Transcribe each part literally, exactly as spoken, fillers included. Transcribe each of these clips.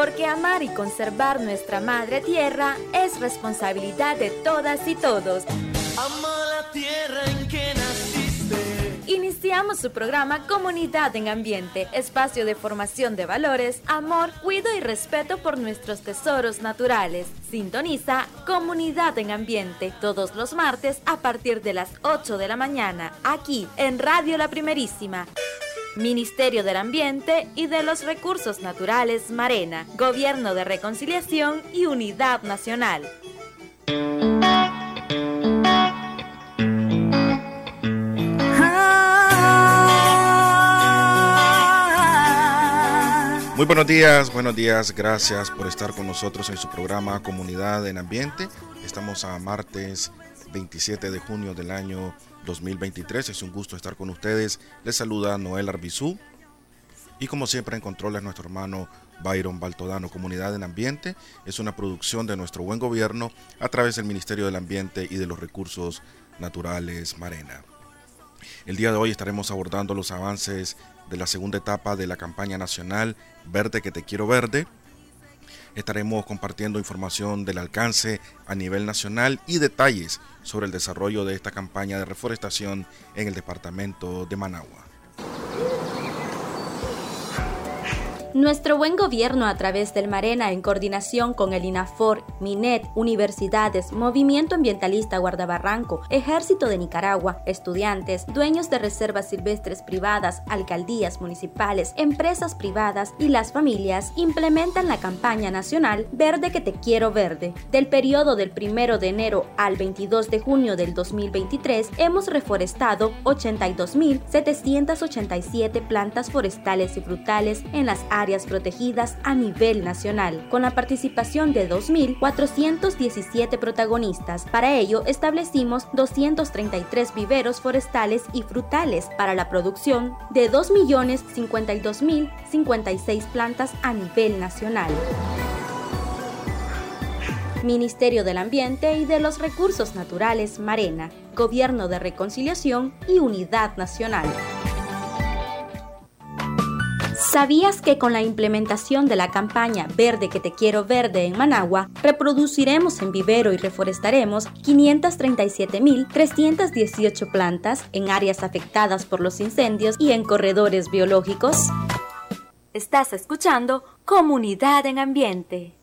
porque amar y conservar nuestra madre tierra es responsabilidad de todas y todos. Ama la tierra en que naciste. Iniciamos su programa Comunidad en Ambiente, espacio de formación de valores, amor, cuidado y respeto por nuestros tesoros naturales. Sintoniza Comunidad en Ambiente todos los martes a partir de las ocho de la mañana, aquí en Radio La Primerísima. Ministerio del Ambiente y de los Recursos Naturales Marena, Gobierno de Reconciliación y Unidad Nacional. Muy buenos días, buenos días, gracias por estar con nosotros en su programa Comunidad en Ambiente. Estamos a martes veintisiete de junio del año dos mil veintitrés, es un gusto estar con ustedes. Les saluda Noel Arbizú y como siempre en controles nuestro hermano Byron Baltodano. Comunidad en Ambiente es una producción de nuestro buen gobierno a través del Ministerio del Ambiente y de los Recursos Naturales Marena. El día de hoy estaremos abordando los avances de la segunda etapa de la campaña nacional Verde que te quiero verde. Estaremos compartiendo información del alcance a nivel nacional y detalles sobre el desarrollo de esta campaña de reforestación en el departamento de Managua. Nuestro buen gobierno a través del Marena en coordinación con el INAFOR, MINET, universidades, Movimiento Ambientalista Guardabarranco, Ejército de Nicaragua, estudiantes, dueños de reservas silvestres privadas, alcaldías municipales, empresas privadas y las familias implementan la campaña nacional Verde que te quiero verde. Del periodo del primero de enero al veintidós de junio del dos mil veintitrés hemos reforestado ochenta y dos mil setecientas ochenta y siete plantas forestales y frutales en las áreas áreas protegidas a nivel nacional, con la participación de dos mil cuatrocientos diecisiete protagonistas. Para ello, establecimos doscientos treinta y tres viveros forestales y frutales para la producción de dos millones cincuenta y dos mil cincuenta y seis plantas a nivel nacional. Ministerio del Ambiente y de los Recursos Naturales Marena, Gobierno de Reconciliación y Unidad Nacional. ¿Sabías que con la implementación de la campaña Verde que te quiero verde en Managua, reproduciremos en vivero y reforestaremos quinientas treinta y siete mil trescientas dieciocho plantas en áreas afectadas por los incendios y en corredores biológicos? Estás escuchando Comunidad en Ambiente.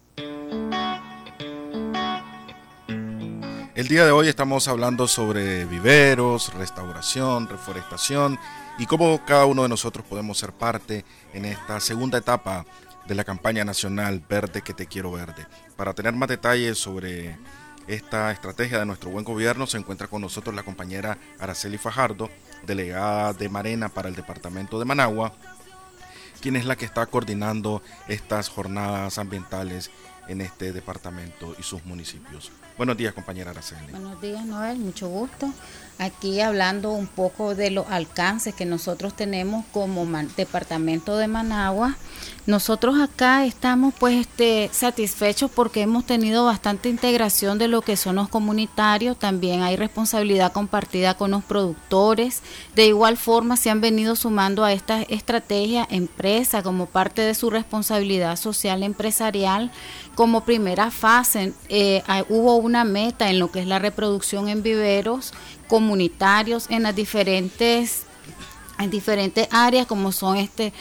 El día de hoy estamos hablando sobre viveros, restauración, reforestación y cómo cada uno de nosotros podemos ser parte en esta segunda etapa de la campaña nacional Verde que te quiero verde. Para tener más detalles sobre esta estrategia de nuestro buen gobierno se encuentra con nosotros la compañera Araceli Fajardo, delegada de Marena para el departamento de Managua, quien es la que está coordinando estas jornadas ambientales en este departamento y sus municipios. Buenos días, compañera Araceli. Buenos días, Noel, mucho gusto. Aquí hablando un poco de los alcances que nosotros tenemos como man, departamento de Managua. Nosotros acá estamos pues este, satisfechos porque hemos tenido bastante integración de lo que son los comunitarios. También hay responsabilidad compartida con los productores. De igual forma se han venido sumando a esta estrategia empresas como parte de su responsabilidad social empresarial. Como primera fase eh, hubo una meta en lo que es la reproducción en viveros comunitarios en las diferentes en diferentes áreas como son este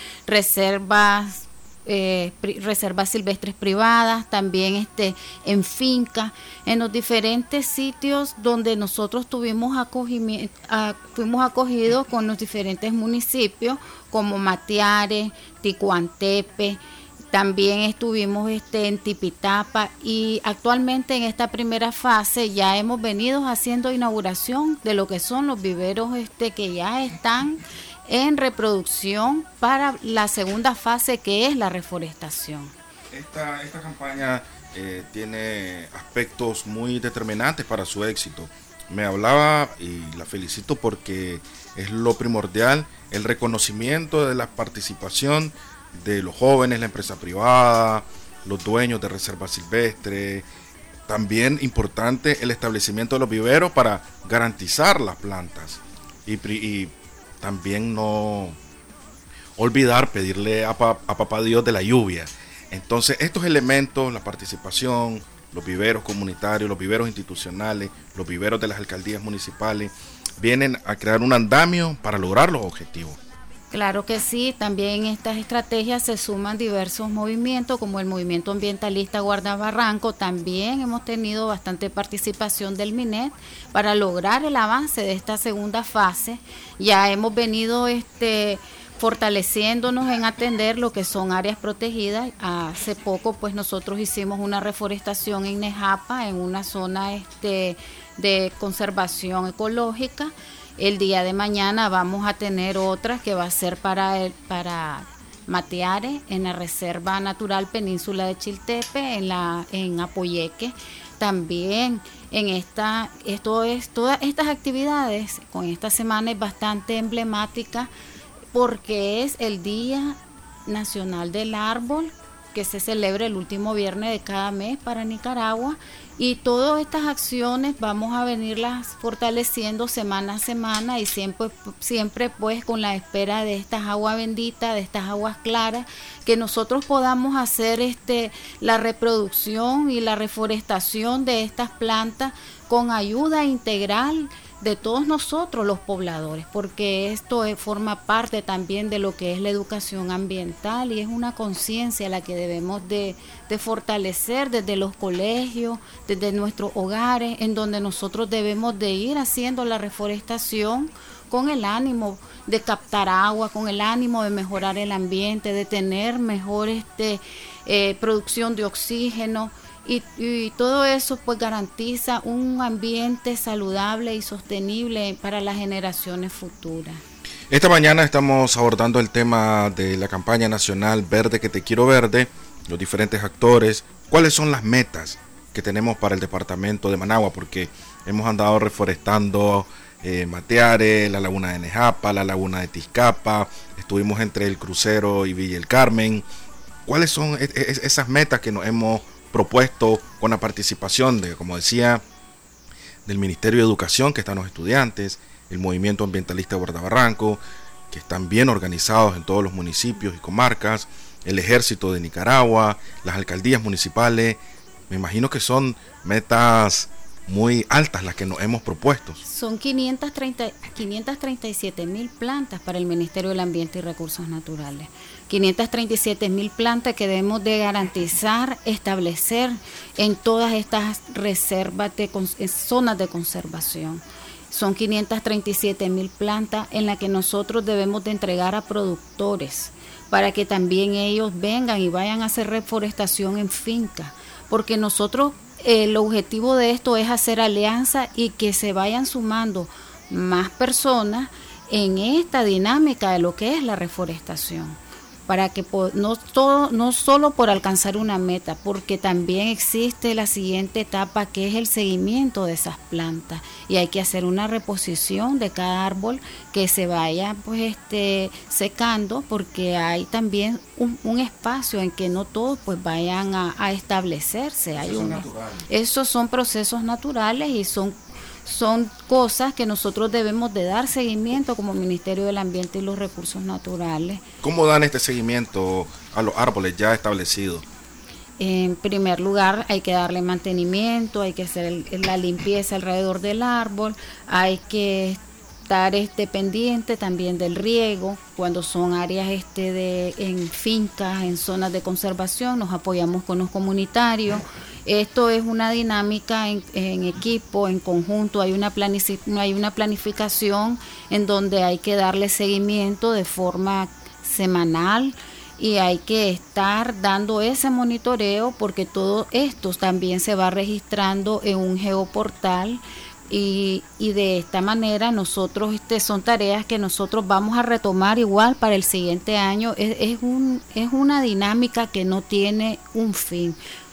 reservas eh, pri, reservas silvestres privadas, también este en finca, en los diferentes sitios donde nosotros tuvimos acogimiento, a, fuimos acogidos con los diferentes municipios como Matiare, Ticuantepe. También estuvimos este, en Tipitapa y actualmente en esta primera fase ya hemos venido haciendo inauguración de lo que son los viveros este, que ya están en reproducción para la segunda fase que es la reforestación. Esta, esta campaña eh, tiene aspectos muy determinantes para su éxito. Me hablaba y la felicito porque es lo primordial, el reconocimiento de la participación de los jóvenes, la empresa privada, los dueños de reservas silvestres. También importante el establecimiento de los viveros para garantizar las plantas y, y también no olvidar pedirle a, pa, a papá Dios de la lluvia. Entonces, estos elementos, la participación, los viveros comunitarios, los viveros institucionales, los viveros de las alcaldías municipales, vienen a crear un andamio para lograr los objetivos. Claro que sí, también en estas estrategias se suman diversos movimientos como el movimiento ambientalista Guardabarranco. También hemos tenido bastante participación del MINET para lograr el avance de esta segunda fase. Ya hemos venido este fortaleciéndonos en atender lo que son áreas protegidas. Hace poco pues nosotros hicimos una reforestación en Nejapa, en una zona este de conservación ecológica. El día de mañana vamos a tener otra que va a ser para el, para Mateare, en la Reserva Natural Península de Chiltepe, en la en Apoyeque. También en esta, esto es, todas estas actividades con esta semana es bastante emblemática porque es el Día Nacional del Árbol, que se celebra el último viernes de cada mes para Nicaragua, y todas estas acciones vamos a venirlas fortaleciendo semana a semana y siempre, siempre pues con la espera de estas aguas benditas, de estas aguas claras, que nosotros podamos hacer este la reproducción y la reforestación de estas plantas con ayuda integral de todos nosotros los pobladores, porque esto es, forma parte también de lo que es la educación ambiental y es una conciencia la que debemos de, de fortalecer desde los colegios, desde nuestros hogares, en donde nosotros debemos de ir haciendo la reforestación con el ánimo de captar agua, con el ánimo de mejorar el ambiente, de tener mejor este, eh, producción de oxígeno. Y, y todo eso pues garantiza un ambiente saludable y sostenible para las generaciones futuras. Esta mañana estamos abordando el tema de la campaña nacional Verde que te quiero verde, los diferentes actores, cuáles son las metas que tenemos para el departamento de Managua, porque hemos andado reforestando eh, Mateare, la laguna de Nejapa, la laguna de Tizcapa, estuvimos entre el Crucero y Villa El Carmen. ¿Cuáles son es, es, esas metas que nos hemos propuesto con la participación de, como decía, del Ministerio de Educación, que están los estudiantes, el movimiento ambientalista Guardabarranco, que están bien organizados en todos los municipios y comarcas, el Ejército de Nicaragua, las alcaldías municipales? Me imagino que son metas muy altas las que nos hemos propuesto. Son quinientas treinta, quinientas treinta y siete mil plantas para el Ministerio del Ambiente y Recursos Naturales. quinientas treinta y siete mil plantas que debemos de garantizar, establecer en todas estas reservas, de zonas de conservación. Son quinientas treinta y siete mil plantas en las que nosotros debemos de entregar a productores para que también ellos vengan y vayan a hacer reforestación en fincas, porque nosotros el objetivo de esto es hacer alianza y que se vayan sumando más personas en esta dinámica de lo que es la reforestación, para que no, todo, no solo por alcanzar una meta, porque también existe la siguiente etapa que es el seguimiento de esas plantas y hay que hacer una reposición de cada árbol que se vaya pues este secando, porque hay también un, un espacio en que no todos pues vayan a, a establecerse. Hay un, esos son procesos naturales y son son cosas que nosotros debemos de dar seguimiento como Ministerio del Ambiente y los Recursos Naturales. ¿Cómo dan este seguimiento a los árboles ya establecidos? En primer lugar, hay que darle mantenimiento, hay que hacer el, la limpieza alrededor del árbol, hay que estar este pendiente también del riego. Cuando son áreas este de en fincas, en zonas de conservación, nos apoyamos con los comunitarios. Esto es una dinámica en, en equipo, en conjunto, hay una, planific- hay una planificación en donde hay que darle seguimiento de forma semanal y hay que estar dando ese monitoreo porque todo esto también se va registrando en un geoportal y, y de esta manera nosotros, este, son tareas que nosotros vamos a retomar igual para el siguiente año. Es, es, un, es una dinámica que no tiene un fin.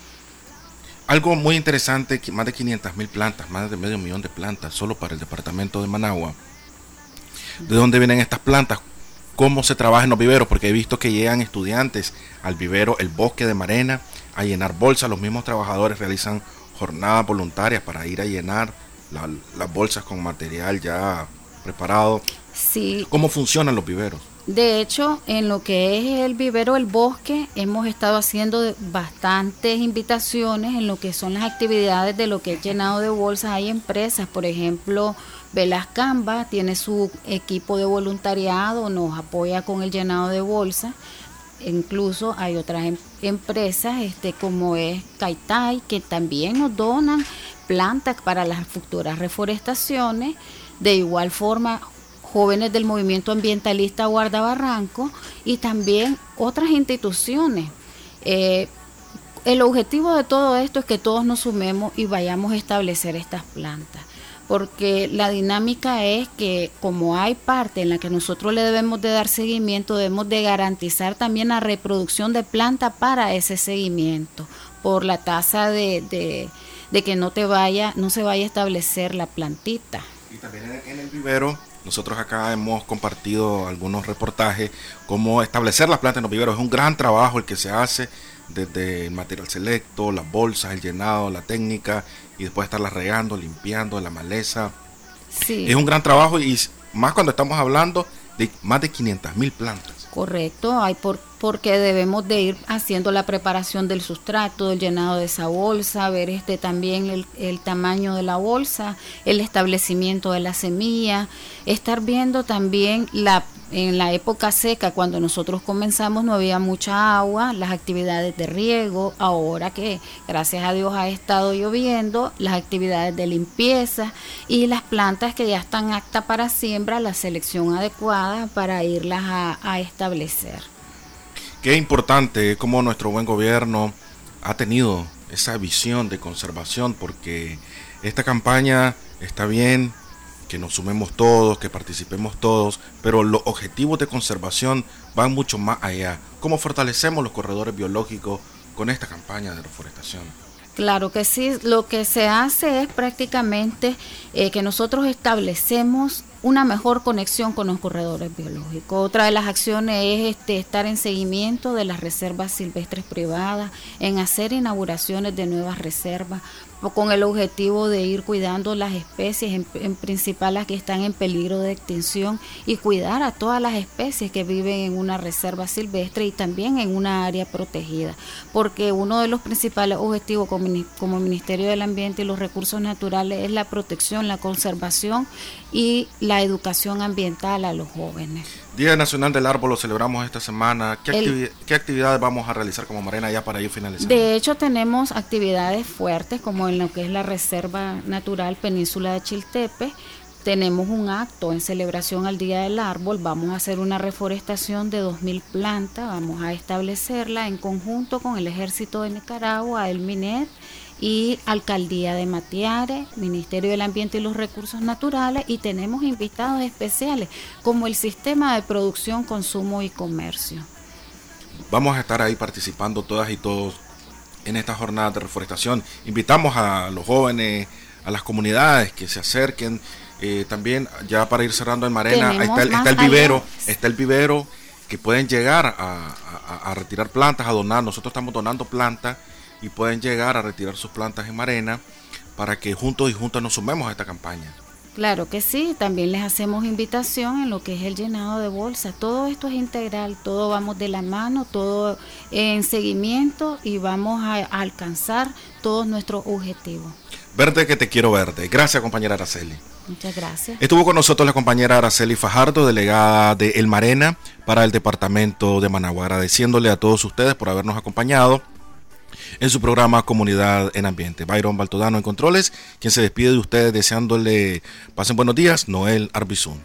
Algo muy interesante, más de quinientas mil plantas, más de medio millón de plantas solo para el departamento de Managua. ¿De dónde vienen estas plantas? ¿Cómo se trabaja en los viveros? Porque he visto que llegan estudiantes al vivero El Bosque de Marena a llenar bolsas. Los mismos trabajadores realizan jornadas voluntarias para ir a llenar la, las bolsas con material ya preparado. Sí. ¿Cómo funcionan los viveros? De hecho, en lo que es el vivero El Bosque, hemos estado haciendo bastantes invitaciones en lo que son las actividades de lo que es llenado de bolsas. Hay empresas, por ejemplo, Velascamba tiene su equipo de voluntariado, nos apoya con el llenado de bolsas. Incluso hay otras em- empresas este, como es Caitai, que también nos donan plantas para las futuras reforestaciones. De igual forma, jóvenes del movimiento ambientalista Guardabarranco y también otras instituciones. Eh, el objetivo de todo esto es que todos nos sumemos y vayamos a establecer estas plantas, porque la dinámica es que como hay parte en la que nosotros le debemos de dar seguimiento, debemos de garantizar también la reproducción de planta para ese seguimiento, por la tasa de, de, de que no te vaya, no se vaya a establecer la plantita. Y también en, en el vivero, nosotros acá hemos compartido algunos reportajes, cómo establecer las plantas en los viveros. Es un gran trabajo el que se hace, desde el material selecto, las bolsas, el llenado, la técnica, y después estarlas regando, limpiando la maleza. Sí. Es un gran trabajo, y más cuando estamos hablando de más de quinientas mil plantas. Correcto, hay por, porque debemos de ir haciendo la preparación del sustrato, el llenado de esa bolsa, ver este también el, el tamaño de la bolsa, el establecimiento de la semilla, estar viendo también la en la época seca, cuando nosotros comenzamos no había mucha agua, las actividades de riego. Ahora que gracias a Dios ha estado lloviendo, las actividades de limpieza y las plantas que ya están aptas para siembra, la selección adecuada para irlas a, a establecer. Qué importante cómo nuestro buen gobierno ha tenido esa visión de conservación, porque esta campaña está bien que nos sumemos todos, que participemos todos, pero los objetivos de conservación van mucho más allá. ¿Cómo fortalecemos los corredores biológicos con esta campaña de reforestación? Claro que sí, lo que se hace es prácticamente eh, que nosotros establecemos una mejor conexión con los corredores biológicos. Otra de las acciones es este, estar en seguimiento de las reservas silvestres privadas, en hacer inauguraciones de nuevas reservas, con el objetivo de ir cuidando las especies, en, en principal las que están en peligro de extinción, y cuidar a todas las especies que viven en una reserva silvestre y también en una área protegida, porque uno de los principales objetivos como, como Ministerio del Ambiente y los Recursos Naturales es la protección, la conservación y la educación ambiental a los jóvenes. Día Nacional del Árbol lo celebramos esta semana. ¿Qué, El, activi- ¿qué actividades vamos a realizar como Marena ya para ir finalizando? De hecho, tenemos actividades fuertes como en lo que es la Reserva Natural Península de Chiltepe. Tenemos un acto en celebración al Día del Árbol. Vamos a hacer una reforestación de dos mil plantas. Vamos a establecerla en conjunto con el Ejército de Nicaragua, el MINET y Alcaldía de Matiare, Ministerio del Ambiente y los Recursos Naturales, y tenemos invitados especiales como el Sistema de Producción, Consumo y Comercio. Vamos a estar ahí participando todas y todos en esta jornada de reforestación. Invitamos a los jóvenes, a las comunidades que se acerquen. Eh, también ya para ir cerrando en Marena, está el, está el vivero, está el vivero que pueden llegar a, a, a retirar plantas, a donar. Nosotros estamos donando plantas y pueden llegar a retirar sus plantas en Marena para que juntos y juntas nos sumemos a esta campaña. Claro que sí, también les hacemos invitación en lo que es el llenado de bolsas. Todo esto es integral, todo vamos de la mano, todo en seguimiento, y vamos a, a alcanzar todos nuestros objetivos. Verde que te quiero verde. Gracias, compañera Araceli. Muchas gracias. Estuvo con nosotros la compañera Araceli Fajardo, delegada de El Marena para el departamento de Managua, agradeciéndole a todos ustedes por habernos acompañado en su programa Comunidad en Ambiente. Byron Baltodano en controles, quien se despide de ustedes deseándole pasen buenos días, Noel Arbizún.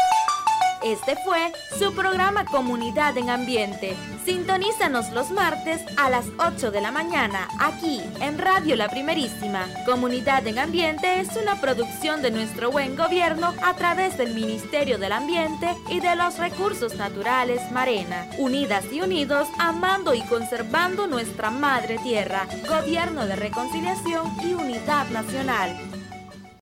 Este fue su programa Comunidad en Ambiente. Sintonízanos los martes a las ocho de la mañana, aquí en Radio La Primerísima. Comunidad en Ambiente es una producción de nuestro buen gobierno a través del Ministerio del Ambiente y de los Recursos Naturales Marena. Unidas y unidos, amando y conservando nuestra madre tierra. Gobierno de Reconciliación y Unidad Nacional.